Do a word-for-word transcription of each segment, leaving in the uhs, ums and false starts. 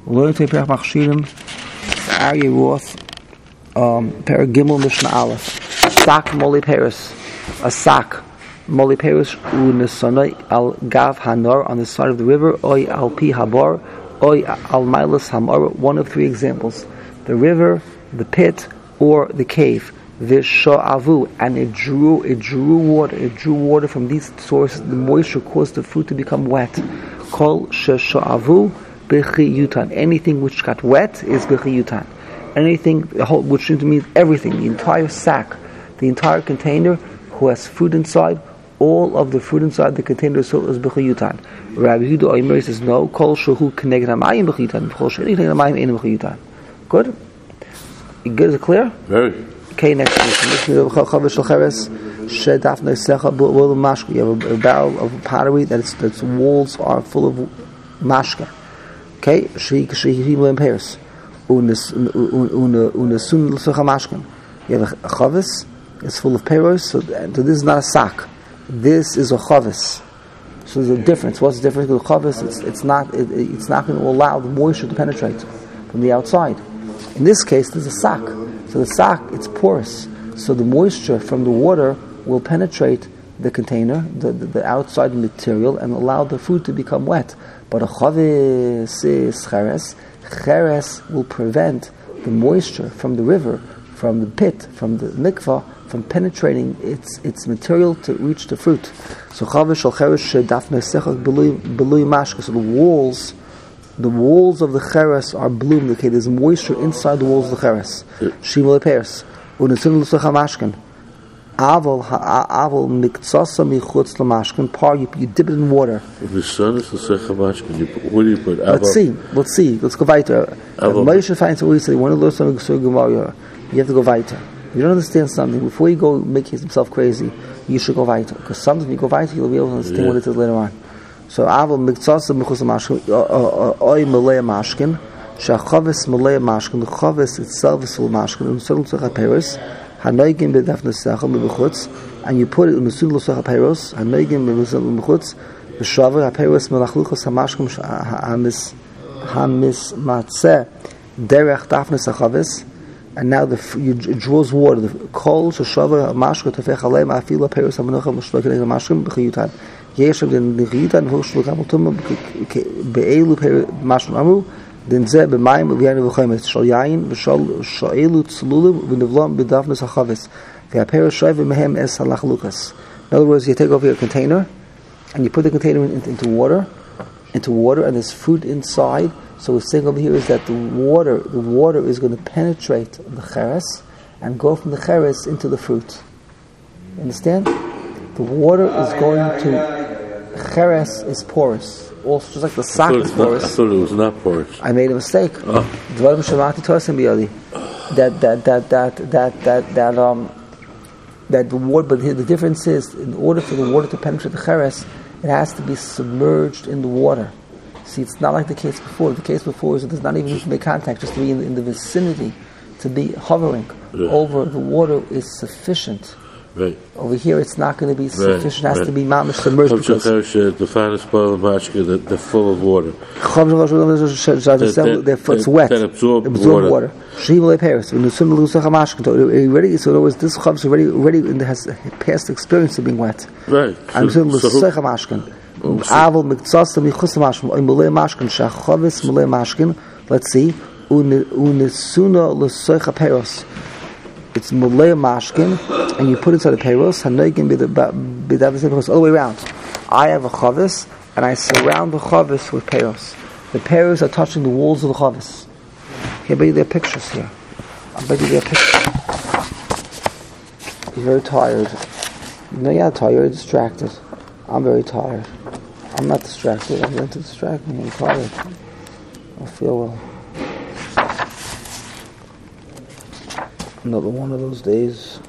Learn to Perach Machshirim, Aryeh Roth, Perach Gimel Mishnah Aleph. Sak Moli Paris, a sak Moli Paris u'nesonai al Gav Hanor, on the side of the river, Oy al Pi Habar, Oy al Milas Hamar. One of three examples: the river, the pit, or the cave. V'sha'avu, and it drew, it drew water, it drew water from these sources. The moisture caused the fruit to become wet. Kol shesha'avu b'chiyutan. Anything which got wet is b'chiyutan. Anything, which means everything, the entire sack, the entire container, who has fruit inside, all of the fruit inside the container is b'chiyutan. Rabbi Yehuda Omer says no. Kol shehu k'neged hamayim b'chiyutan. Kol shehu k'neged hamayim ein b'chiyutan. Good. Good. Is it clear? Very. Okay, next question. You have a barrel of pottery that's its walls are full of mashka. Okay, shehim pairs. You have a chavis. It's full of peiros. So this is not a sack. This is a chavis. So there's a difference. What's the difference with the chavis? It's it's not it, it's not going to allow the moisture to penetrate from the outside. In this case, there's a sack. So the sack, it's porous. So the moisture from the water will penetrate the container, the, the, the outside material, and allow the food to become wet. But a chavis is cheres. Cheres will prevent the moisture from the river, from the pit, from the mikvah, from penetrating its its material to reach the fruit. So chavis shel cheres shedafne sechach belui mashka. So the walls, the walls of the cheres are bloomed. Okay, there's moisture inside the walls of the cheres. Shimul peiros unesun l'secha mashkan. Aval ha'aval miktsasa michutz l'mashkan. Par you, you dip it in water. The sun is l'secha mashkan. Where do you put? Aval? Let's see. Let's see. Let's go weiter. Moshe finds what he said. You want to learn something? So Gemara. You have to go weiter. You don't understand something before you go make himself crazy. You should go weiter, because sometimes when you go weiter, you'll be able to understand yeah. what it is later on. So aval miktsasa michutz l'mashkan. Oy malei mashkan. Shachavis malei mashkan. The chavis itself is full of mashkan. Unesun l'secha peiros. Hanoigim b'dafne sechel b'chutz, and you put it in the sun l'secha peiros. Hanoigim b'chutz, b'shaver ha'peiros melachluchos hamashkim hamis hamis matzeh derech dafne sechavis, and now the you, it draws water. The kol sheshaver hamashkim tefech alei ma'afila peiros hamenucha m'shloik neg hamashkim b'chiyutan. Yeshav den b'chiyutan hoshlu kamotum be'elu peiros mashkim amu. Den ze b'mayim v'yayin v'chomet shal yayin v'shal sha'elu tzlulim v'nevlam b'dafnes hachavis v'apeiros shayv v'mehem es halachlukas. In other words, you take over your container and you put the container in, into, into water, into water, and there's fruit inside. So what's saying over here is that the water, the water is going to penetrate the cheres and go from the cheres into the fruit. You understand? The water is going to cheres is porous. Also, just like the sack is porous. I thought it was not porous. I made a mistake. Oh. That that that that that that that um that the water. But the difference is, in order for the water to penetrate the cheres, it has to be submerged in the water. See, it's not like the case before. The case before is that there's not even need to make contact; just to be in, in the vicinity, to be hovering yeah. over the water is sufficient. Right. Over here, it's not going to be sufficient. Right. It has right. to be mamish submerged. Because the finest spoil of mashka, they're full of water. It's wet. That absorb, absorb water. water. Already, so in other words, this chav already already has past experience of being wet. Right. I'm saying l'secha mashkin. Aval miktsasa michus mashkin. Mulei mashkin. Shachavis mulei mashkin. Let's see. Unesuna l'secha peiros. It's mulei mashkin, and you put it inside the peiros. Hanoigim b'davis all the way around. I have a chavis, and I surround the chavis with peiros. The peiros are touching the walls of the chavis. Here, I bet you there are pictures here. I bet you there are pictures. You're very tired. No, you're not tired. You're distracted. I'm very tired. I'm not distracted. I'm going to distract me. I'm tired. I feel well. Another one of those days.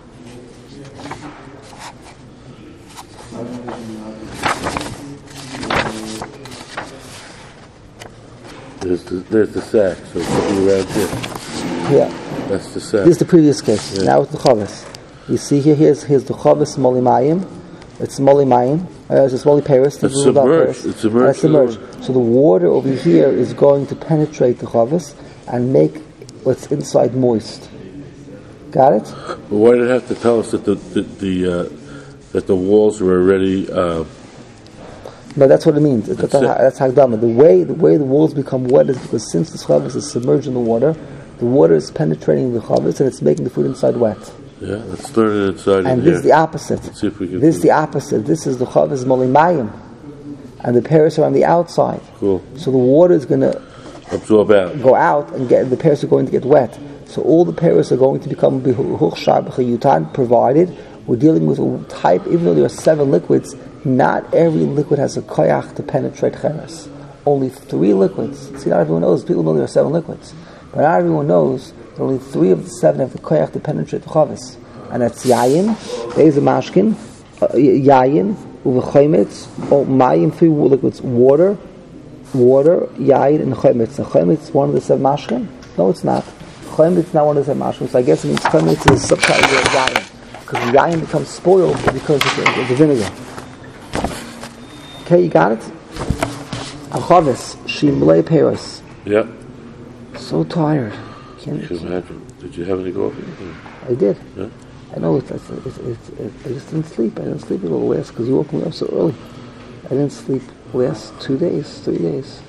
There's the, there's the sack, so it's around here. Yeah. That's the sack. This is the previous case. Yeah. Now it's the chavis. You see here, here's, here's the chavis moli mayim. It's moli mayim. Uh, it's a small Paris. It's submerged. It's submerged. Uh, submerged. So the water over here is going to penetrate the chavos and make what's inside moist. Got it? But why did it have to tell us that the the, the uh, that the walls were already? Uh, no, that's what it means. That's, that's, that's Hagdama. The way the way the walls become wet is because since the chavos is submerged in the water, the water is penetrating the chavos and it's making the food inside wet. Yeah, let's learn it inside. And in this here. is the opposite. Let's see if we can this is the opposite. This is the chavos molimayim, and the pears are on the outside. Cool. So the water is going to absorb out, go out, and get the pears are going to get wet. So all the pears are going to become bihuchshar b'chayutan, provided we're dealing with a type. Even though there are seven liquids, not every liquid has a koyach to penetrate cheres. Only three liquids. See, not everyone knows. People know there are seven liquids, but not everyone knows. Only three of the seven have the koyach to penetrate the chavos, and that's yayin, there's a mashkin, uh, yayin, uvechometz, or mayim, three liquids: water, water, yayin, and chometz. And chometz is one of the seven mashkin. No, it's not. Chometz is not one of the seven mashkin. So I guess it means chometz is a subcategory of yayin, because the yayin becomes spoiled because of the, of the vinegar. Okay, you got it. Al chavos shimlei peros. Yeah. So tired. Can't Did you have any coffee? I did. Yeah? I know it's, it's, it's, it's, it's, I just didn't sleep. I didn't sleep a little last because you woke me up so early. I didn't sleep last two days, three days.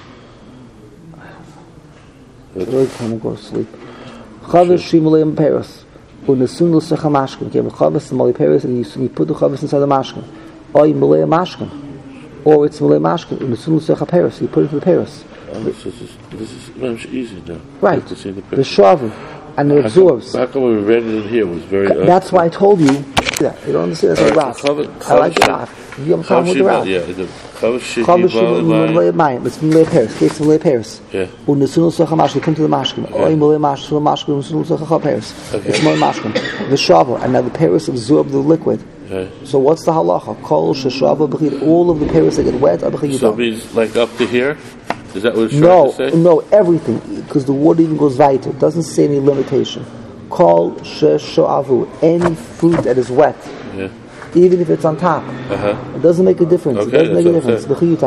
I really can't go to sleep. Chavos shimulim peros. Unesun l'secha mashkin. Okay, but chavos and malei peros, and you, you put the chavos inside the mashkin. Or you malei mashkin. Or it's malei mashkin. Unesun l'secha peros. You put it into the peros. Oh, this is this is much easier now. Right. To see the, the shavu, and it absorbs. How come we read it in here was very. Uh, That's why I told you. Yeah, you don't understand. That's a rock. I like the rock. You have a problem with the rock. Yeah, the chavos shiva malei mayim. It's malei peros. It's malei peros. Yeah. Unesun l'secha mashkin. Come to the mashkin. Oy malei mashkin. Mashkin. Unesun l'secha peros. It's malei mashkin. The shavu, and now the peros absorb the liquid. Okay. So what's the halacha? Kol sheshava b'chid. All of the peros that get wet are b'chid. So it means like up to here. Is that what it's no, trying to say? No, everything, because the water even goes weiter. It doesn't say any limitation. Kol sheshoavu, any fruit that is wet, yeah. even if it's on top, uh-huh. it doesn't make a difference. Okay, it doesn't make a difference.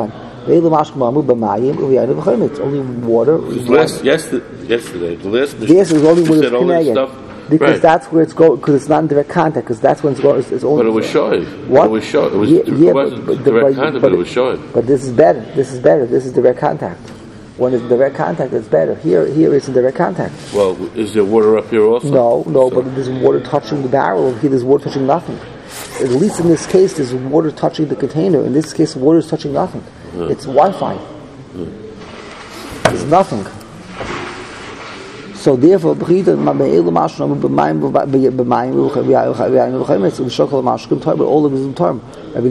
Only water. Last, yesterday, yesterday, the last this is only when it's connected. Because right. that's where it's going, because it's not in direct contact, because that's when it's going. It's, it's only but it was shoiv. What? It was shoiv. It, was, yeah, it yeah, wasn't but, but, direct but, contact, but, but it was shoiv. But this is better. This is better. This is direct contact. When it's direct contact, it's better. Here, here it's in direct contact. Well, is there water up here also? No, no, so. but there's water touching the barrel. Here, there's water touching nothing. At least in this case, there's water touching the container. In this case, water is touching nothing. Yeah. It's Wi-Fi. Yeah. It's nothing. So therefore, all of it is in term.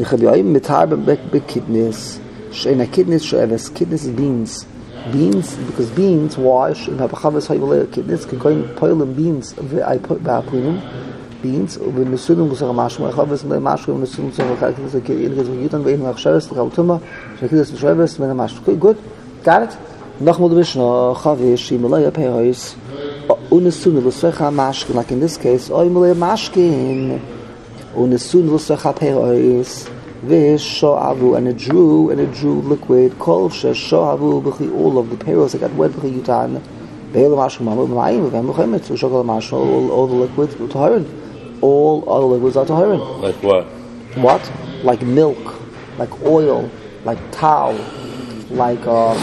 Kidneys is beans. Beans, because beans, why? Kidneys can go in pile of beans. I put beans. When the student was a mashma, I have a mashma, and the student was a kidneys, a kidneys, a kidneys, a kidneys, a kidneys, a kidneys, a kidneys, good? Got it? Noch mal Mishnah, Chavish, Malaya Peros, Unesun l'secha mashkin, like in this case, Oy Malaya mashkin, Unesun l'secha Peros, Vish shoavu, and it drew, and it drew liquid, Kol shoavu, b'chi all of the Peros that got wet b'chi yutan, Be'el mashkin, Mamu b'mayim, v'hem b'chemetz, v'shokol mashkin, all the liquids, v'tahirin, all other liquids are tahirin. Like what? What? Like milk, like oil, like towel, like, uh,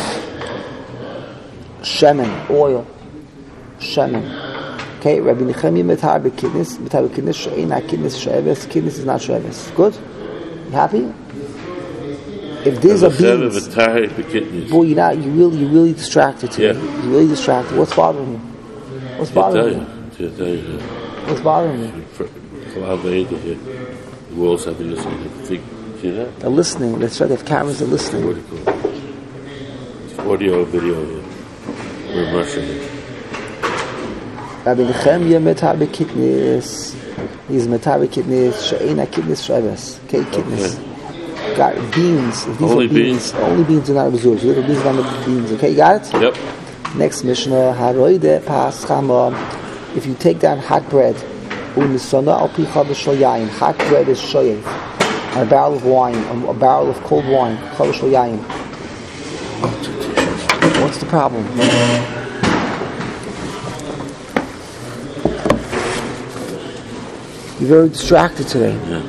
shemen, oil, shemen. Okay, Rabbi Nechemia metar b'kidnis, metar b'kidnis she'ena kidnis she'eves, kidnis is not she'eves. Good? You happy? If these are beans, boy, you know, you really, you really distracted today. Yeah. You really distracted. What's bothering you? What's bothering you? you? What's bothering you? The walls have to listen. See that? They're listening. Let's try to have cameras. They're listening. What do you call it? It's audio, video here. We're rushing it. Rabbi Nechemia metar b'kidnis. He's metar b'kidnis. She'ena kidnis she'eves. Okay, kidnis. Got it. Beans. If these only are beans, beans. Only beans are not absorbed. So beans are not beans. Okay, you got it? Yep. Next Mishnah. Haroide pas chama. If you take down hot bread, unisana al pi chavish shel yayin. Hot bread is shoyev, a barrel of wine, a, a barrel of cold wine, Chavish Yayin. What's the problem? You're very distracted today. Yeah.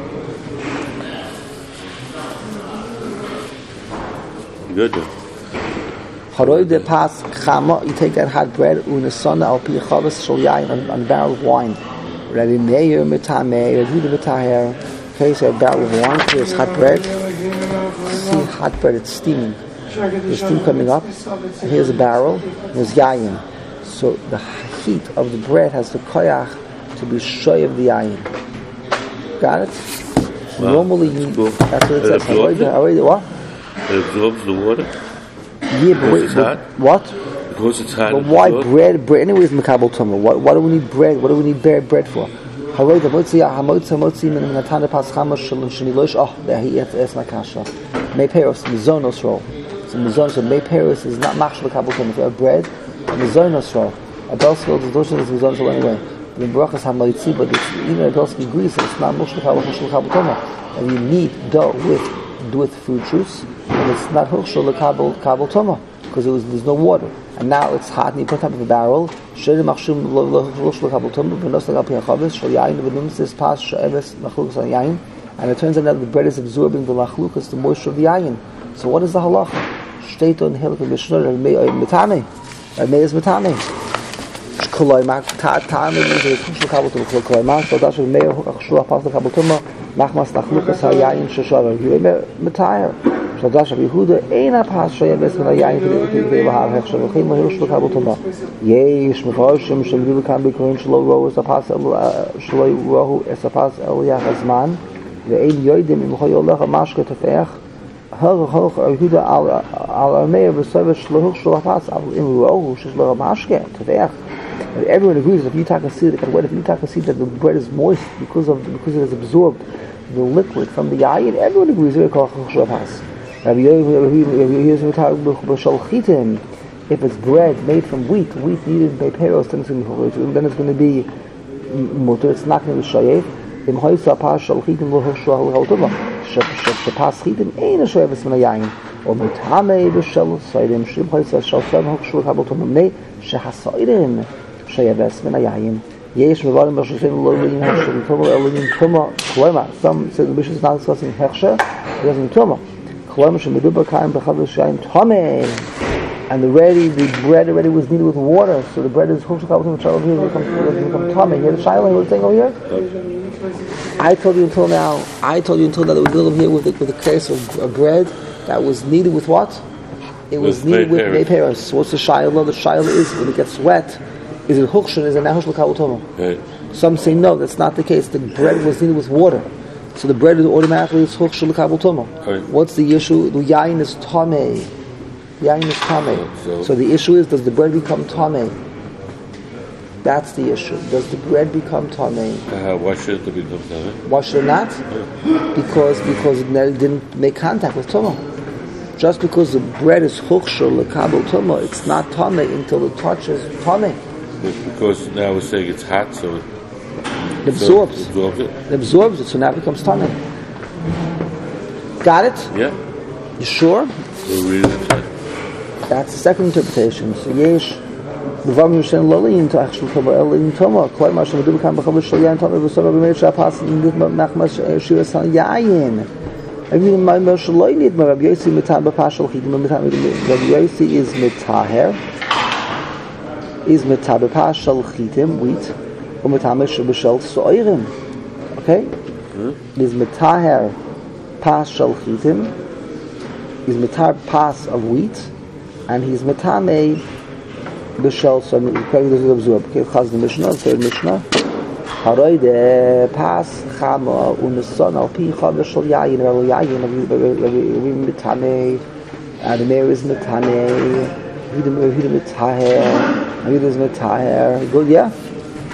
Good. Haroide pas chama. You take that hot bread, unesana al pi chavis shel yayin, on a barrel of wine. Rabbi Meir mitamei, Rabbi Yehuda mitaher. Okay, so a barrel of wine. Here's hot bread. See, hot bread. It's steaming. There's steam coming up. And here's a barrel. There's yayin. So the heat of the bread has the koyach to be shoy of the yayin. Got it? Wow. Normally, you, Cool. that's what it says. It Haroide, what? It absorbs the water? Yeah, but wait, it's but hot? what? Because it's hot. But why bread? Bread anyways, Makabel Tumah. What? What do we need bread? What do we need bread bread for? Haroid hamotzi hamotzi hamotzi min minatana pas chama shalom shenilosh. Oh, there he is. Es nakasha. May Paris mizonos roll. So mizonos. So May Paris is not machshel Makabel Tumah. If you have bread, mizonos roll. A Belsfield is doshel is mizonos roll anyway. The brachas hamotzi, but it's even a Belsfield agrees that it's not machshel Makabel Tumah. And you need dough with with fruit juice, and it's not hochshel Makabel Kabel Tumah. Because it was, there's no water, and now it's hot, and you put it up in the barrel. And it turns out that the bread is absorbing the machlukas, the moisture of the ayin. So what is the halacha? State on hilik and mishnah mitame, meis mitame. Koloimak ta'ame means it's chushul kabel tumah. Koloimak so that's what meir chushul pas kabel tumah. Machmas nachlukas hayayin sheshavar. You mitayr. So that's Rabbi Yehuda. Eina pas shoyah bes min hayayin k'dei lahar hechshav v'chein lahir shlo kabel tumah. Yesh mefarshim shemdu kan b'koyin shlo rohu es apas shlo rohu es apas el yachazman ve'ein yoidim im choy olech mashke tefech har har Yehuda al al meir v'saveh shlo shlo apas al im rohu shlo mashke tefech. Everyone agrees that if you take a seed, what if you take a seed that the bread is moist because of because it has absorbed the liquid from the yayin? Everyone agrees that if it's bread made from wheat, wheat needed by peros, then it's going to be mutter. It's not going to be shayev. Im hoysa pas shalchitim lo hoshua halotova. Shepas chitim ein a shayev esmina yayin. Or mitame b'shel soidim shim hoysa shal soidim hoshua halotova ne shehasoidim shayev esmina yayin. Yesh mevarim b'shushin lo lein hashel tova elin tuma klema. Some say the bishop is not discussing hechsher. He doesn't tuma. Klema shemidubar kaim b'chadash yayin tame. And the ready, the bread already was kneaded with water, so the bread is hooked up with the here becomes become tummy. Hear the shiloh what thing over here? I told you until now. I told you until now that we're dealing here with the, with a case of a bread that was kneaded with what? It was with kneaded with mayperos. So what's the shiloh? The shiloh is when it gets wet. Is it hookshon? Is it nahush l'kavutoma? Right. Some say no, that's not the case. The bread was kneaded with water, so the bread is automatically is hookshon l'kavutoma. Right. What's the issue? The yain is tamei. Yain is tamei. So, so the issue is, does the bread become tamei? That's the issue. Does the bread become tamei? Uh, why should it become tamei? Why should it not? Yeah. Because because it didn't make contact with tumah. Just because the bread is hukshur lekabel tumah, it's not tamei until it touches tamei. Because now we're saying it's hot, so it, it absorbs. So it absorbs it. It absorbs it, so now it becomes tamei. Got it? Yeah. You sure? We'll read it. That's the second interpretation. So yesh b'vam yishen lolin to actual tova elin toma klai mashal medu b'kam b'chavish shal yayin toma v'sova b'meir shapas nidit machmas shiras hal yayin. Even my mashal loy nid ma Rabbi Yossi mitam b'pashal chidim mitam Rabbi Yossi is mitaher is mitam b'pashal chidim wheat or mitam b'shal soirim. Okay, hmm? is mitaher pashal chidim is mitar pas of wheat. And he's metame b'shel so probably doesn't absorb. Okay, Chaz the Mishnah, third Mishnah. Haroide pas chama uneson al pi chavish shel yayin vel yayin we metame. And the mayor is metame. He the he the metaher. He is metaher. Good, yeah.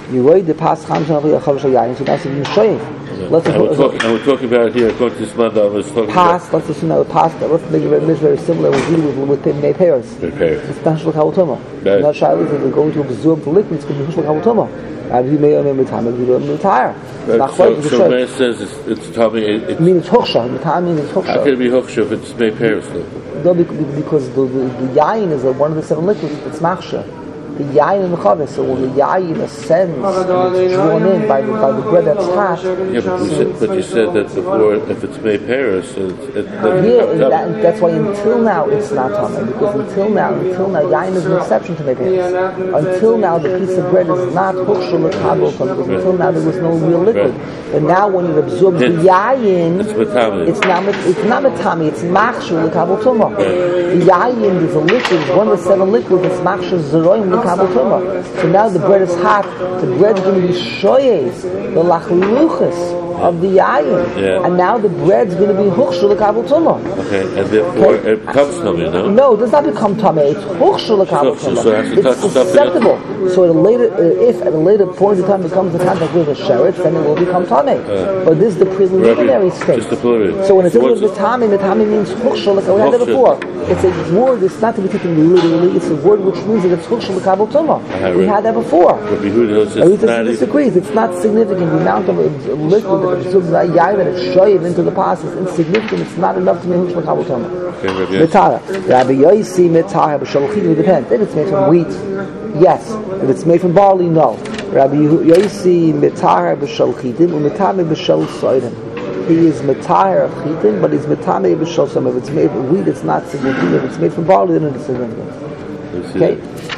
You read the past Cham Shal Chav Shal Yayin, so that's in Shoyev. Let's and, we're talk, and we're talking about here, according to this Manda, let's talk past, about... let's assume that the past, let's make it very, very similar with dealing with, with May Paris. May Paris. It's not Shal Chav Tuma. Not Shaila, if we're going to absorb the liquid, it's going to be Shal Chav Tuma. And we may only retire, maybe we retire. So, so Meir says it's, it's Tommy... It means Huksha, the time means Huksha. How can it be Huksha if it's May Paris, though? No, because the, the, the yayin is one of the seven liquids. It's machsha. The yayin and the chavis. So when the yayin ascends, and it's drawn in by the, by the bread that's hot. Yeah, but, we said, but you said that before, if it's May Paris, it's, it, yeah, that, that's why until now it's not tummy. Because until now, until now, yayin is an exception to May Paris. Until now, the piece of bread is not huksha l'kabel tummy. Because until now there was no real liquid. Right. But now when it absorbs the yayin, it's matami. It's not it's not matami. It's machshu l'kabel tumah. The yayin is a liquid. It's one of the seven liquids. It's machshu zeroim l'kabel tumah. So now the bread is hot. The bread is going to be shoyes, the lachluchas of the yayin, yeah. And now the bread's going to be hukshu l'kabel tumah. Okay, and therefore okay. It becomes tummy, no? No, it does not become tummy. It's hukshu l'kabel tumah. So, so it's susceptible. So at a later, uh, if at a later point in time it comes in contact with a sheretz, then it will become tummy. Uh, but this is the preliminary state. Just the preliminary. So when it says mitami, mitami means huksha, like we had that before. It's a word. It's not to be taken literally. It's a word which means that it's huksha l'kabel tumah. We had that before. Rabbi Yehuda disagrees. It's not significant. The amount of liquid that absorbs the yayin that it's shoyed into the past is insignificant. It's not enough to make huksha l'kabel tumah. Mitara. Rabbi Yosi mitara b'shalchim. It depends. If it's made from wheat, yes. If it's made from barley, no. Rabbi Yosi mitara b'shalchitim u'mitame b'shal soidim. He is mitara of chitim, but he's mitame b'shal soidim. If it's made from wheat, it's not significant. If it's made from barley, then it's significant. Okay.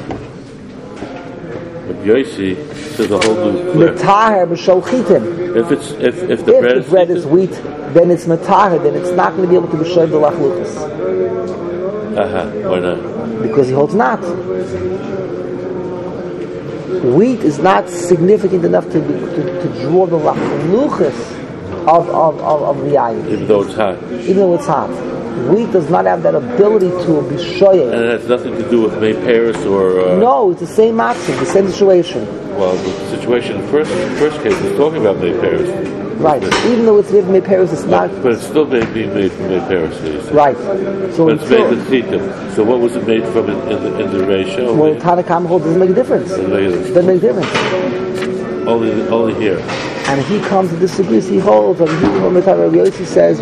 But Yosi says a whole new mitara b'shal chitim. If it's if if the if bread, the bread is, is wheat, then it's mitara. Then it's not going to be able to be shoyed the lachluchas. Uh huh. Why not? Because he holds not. Wheat is not significant enough to, be, to, to draw the lachluchas of, of, of, of the yayin. Even though it's hot. Even though it's hot. Wheat does not have that ability to be shoyed. And it has nothing to do with May Paris or... Uh, no, it's the same action, the same situation. Well, the situation, the first, first case is talking about May Paris. Right. Even though it's made from May Paris, it's but, not... But it's still being made from May Paris. Right. So but it's made with Chitim. So what was it made from in, in, the, in the ratio? Well, Tanakam holds doesn't make a difference. Doesn't make a difference. Doesn't make a difference. Only, only here. And he comes to disagree. He holds, and he, he says,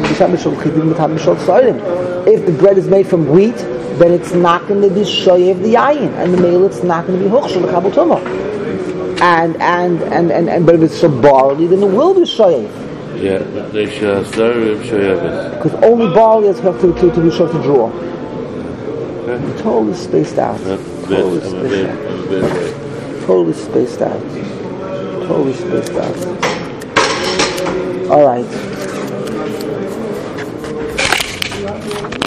if the bread is made from wheat, then it's not going to be shoy of the yayin, and the meal it's not going to be huksha l'kabel tumah. And and, and and and but if it's from barley, then it will be shoy. Yeah, they should shoy because only barley is enough to, to, to be shoy to draw. Okay. Totally spaced out. Totally spaced out. Totally spaced out. Totally spaced out. All right.